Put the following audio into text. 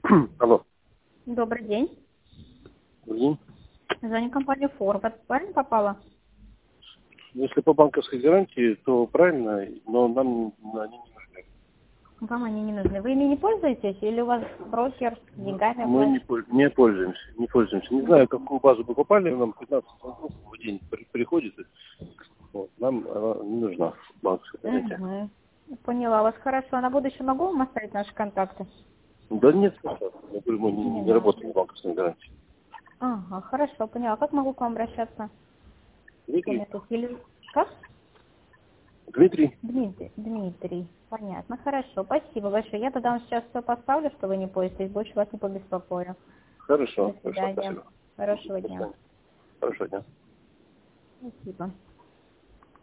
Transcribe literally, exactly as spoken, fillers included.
Алло. Добрый день. Добрый день. Звоню компанию Форвард. Правильно попала? Если по банковской гарантии, то правильно, но нам они не нужны. Вам они не нужны. Вы ими не пользуетесь или у вас брокер с деньгами Мы не, оплачивает? пол- не пользуемся, не пользуемся. Не знаю, какую базу вы попали, нам пятнадцать звонков в день при- приходит. Вот, нам она не нужна, банковская гарантия. Угу. Поняла вас хорошо. А на будущее могу вам оставить наши контакты? Да нет, я говорю, мы не, Не не надо. работаем в банковской гарантии. Ага, хорошо, поняла. Как могу к вам обращаться? Дмитрий? Понятно. Или... Как? Дмитрий? Дмитрий. Дмитрий. Понятно, хорошо. Спасибо большое. Я тогда вам сейчас все поставлю, что вы не пользуетесь. Больше вас не побеспокою. До Хорошо, хорошо, свидания. спасибо. Хорошего До дня. свидания. Хорошего дня. Спасибо.